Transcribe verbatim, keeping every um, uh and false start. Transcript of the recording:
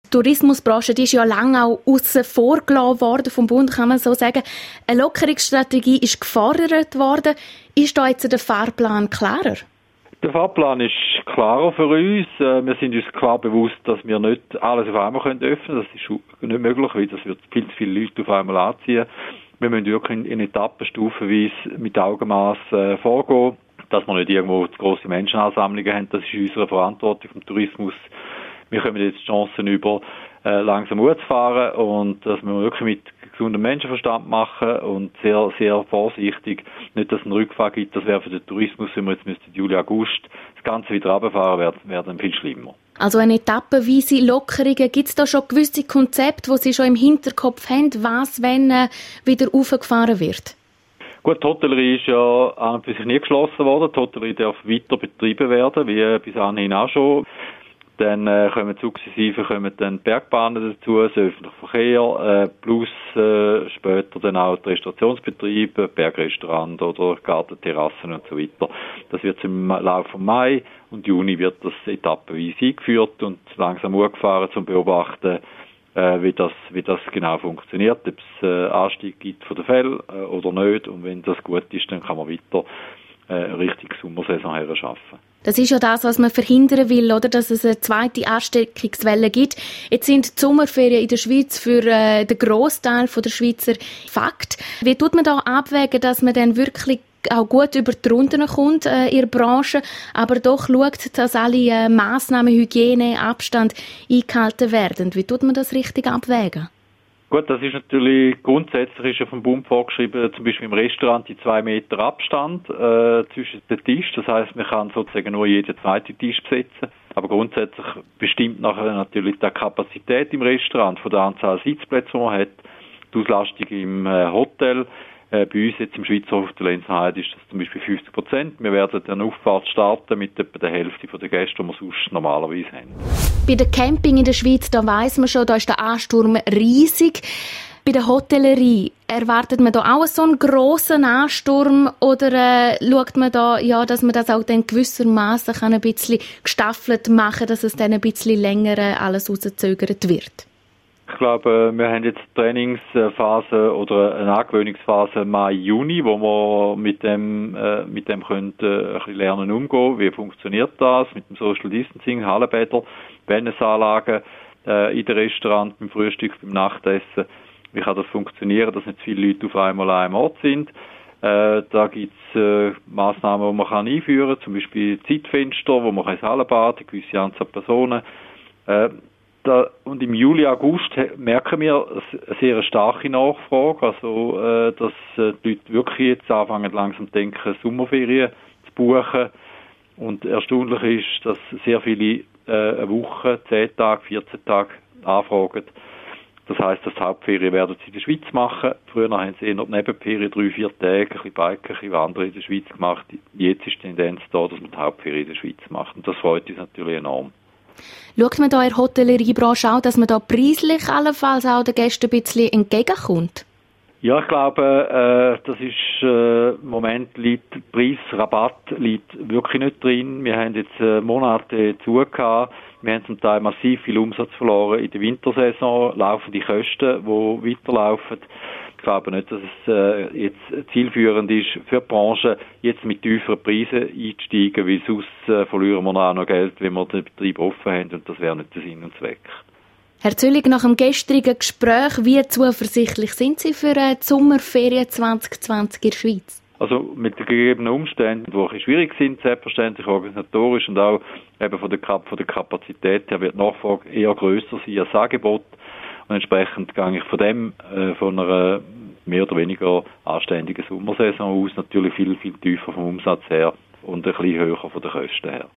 Die Tourismusbranche, die ist ja lange auch aussen vor gelassen worden vom Bund, kann man so sagen. Eine Lockerungsstrategie ist gefordert worden. Ist da jetzt der Fahrplan klarer? Der Fahrplan ist klarer für uns. Wir sind uns klar bewusst, dass wir nicht alles auf einmal öffnen können. Das ist nicht möglich, weil das wird viel zu viele Leute auf einmal anziehen. Wir müssen wirklich in Etappen stufenweise mit Augenmaß äh, vorgehen, dass wir nicht irgendwo zu grosse Menschenansammlungen haben. Das ist unsere Verantwortung vom Tourismus. Wir kommen jetzt die Chancen über, äh, langsam hochzufahren und dass wir wirklich mit gesundem Menschenverstand machen und sehr, sehr vorsichtig. Nicht, dass es einen Rückfall gibt, das wäre für den Tourismus, wenn wir jetzt müssten Juli, August das Ganze wieder runterfahren, wäre, wäre dann viel schlimmer. Also eine etappenweise Lockerungen. Gibt es da schon gewisse Konzepte, die Sie schon im Hinterkopf haben, was, wenn äh, wieder aufgefahren wird? Gut, die Hotellerie ist ja an und für sich nie geschlossen worden. Die Hotellerie darf weiter betrieben werden, wie bis anhin auch schon. Dann äh, kommen sukzessive kommen dann Bergbahnen dazu, das öffentliche Verkehr, äh, plus äh, später dann auch die Restaurationsbetriebe, Bergrestaurant oder Gartenterrassen und so weiter. Das wird im Laufe von Mai und Juni wird das etappenweise eingeführt und langsam hochgefahren, um zu beobachten, äh, wie das wie das genau funktioniert, ob es äh, Anstieg gibt von den Fällen äh, oder nicht. Und wenn das gut ist, dann kann man weiter äh, eine richtige Sommersaison herschaffen. Das ist ja das, was man verhindern will, oder? Dass es eine zweite Ansteckungswelle gibt. Jetzt sind die Sommerferien in der Schweiz für äh, den Grossteil der Schweizer Fakt. Wie tut man da abwägen, dass man dann wirklich auch gut über die Runden kommt äh, in der Branche, aber doch schaut, dass alle äh, Massnahmen, Hygiene, Abstand eingehalten werden? Wie tut man das richtig abwägen? Gut, das ist natürlich grundsätzlich ist ja vom Bund vorgeschrieben, zum Beispiel im Restaurant die zwei Meter Abstand äh, zwischen den Tischen. Das heisst, man kann sozusagen nur jeden zweiten Tisch besetzen. Aber grundsätzlich bestimmt nachher natürlich die Kapazität im Restaurant von der Anzahl Sitzplätze, die man hat, die Auslastung im äh, Hotel. Äh, bei uns jetzt im Schweizer Hotel Lenzerheide ist das zum Beispiel fünfzig Prozent. Wir werden eine Auffahrt starten mit etwa der Hälfte der Gäste, die wir sonst normalerweise haben. Bei den Camping in der Schweiz, da weiss man schon, da ist der Ansturm riesig. Bei der Hotellerie, erwartet man da auch so einen grossen Ansturm oder äh, schaut man da, ja, dass man das auch dann gewissermaßen kann ein bisschen gestaffelt machen, dass es dann ein bisschen länger äh, alles rauszögert wird? Ich glaube, wir haben jetzt Trainingsphase oder eine Angewöhnungsphase Mai, Juni, wo wir mit dem, äh, mit dem können, äh, ein bisschen lernen umgehen. Wie funktioniert das mit dem Social Distancing, Hallenbäder, Wellnessanlagen, äh, in den Restaurants, beim Frühstück, beim Nachtessen. Wie kann das funktionieren, dass nicht zu viele Leute auf einmal an einem Ort sind? Äh, da gibt es äh, Massnahmen, die man kann einführen kann, zum Beispiel Zeitfenster, wo man ins Hallenbad, eine gewisse Anzahl Personen. Äh, Da, und im Juli, August merken wir eine sehr starke Nachfrage, also äh, dass äh, die Leute wirklich jetzt anfangen langsam zu denken, Sommerferien zu buchen. Und erstaunlich ist, dass sehr viele äh, eine Woche, zehn Tage, vierzehn Tage anfragen. Das heisst, dass die Hauptferien werden sie in der Schweiz machen. Früher haben sie eher die Nebenferien, drei, vier Tage, ein bisschen Biken, ein bisschen Wandern in der Schweiz gemacht. Jetzt ist die Tendenz da, dass man die Hauptferien in der Schweiz macht. Und das freut uns natürlich enorm. Schaut man da in der Hotelleriebranche auch, dass man da preislich allenfalls auch den Gästen ein bisschen entgegenkommt? Ja, ich glaube, äh, das ist äh, im Moment liegt Preisrabatt liegt wirklich nicht drin. Wir haben jetzt äh, Monate zugehabt. Wir haben zum Teil massiv viel Umsatz verloren in der Wintersaison, laufende Kosten, die weiterlaufen. Ich glaube nicht, dass es äh, jetzt zielführend ist für die Branche, jetzt mit tieferen Preisen einzusteigen, weil sonst äh, verlieren wir auch noch Geld, wenn wir den Betrieb offen haben, und das wäre nicht der Sinn und Zweck. Herr Zöllig, nach dem gestrigen Gespräch, wie zuversichtlich sind Sie für die Sommerferien zwanzig zwanzig in der Schweiz? Also mit den gegebenen Umständen, die ein bisschen schwierig sind, selbstverständlich organisatorisch und auch eben von der, Kap- von der Kapazität her wird die Nachfrage eher grösser sein als das Angebot. Und entsprechend gehe ich von dem, äh, von einer mehr oder weniger anständigen Sommersaison aus, natürlich viel, viel tiefer vom Umsatz her und ein bisschen höher von den Kosten her.